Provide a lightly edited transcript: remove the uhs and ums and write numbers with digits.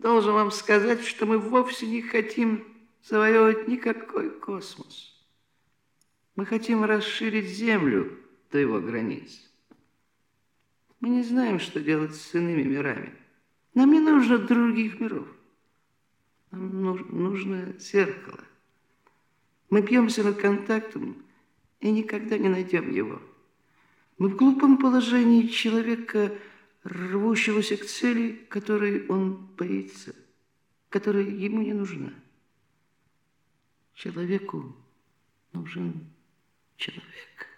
должен вам сказать, что мы вовсе не хотим завоевывать никакой космос. Мы хотим расширить Землю до его границ. Мы не знаем, что делать с иными мирами. Нам не нужно других миров. Нам нужно зеркало. Мы бьемся над контактом и никогда не найдем его. Мы в глупом положении человека, рвущегося к цели, которой он боится, которая ему не нужна. Человеку нужен человек.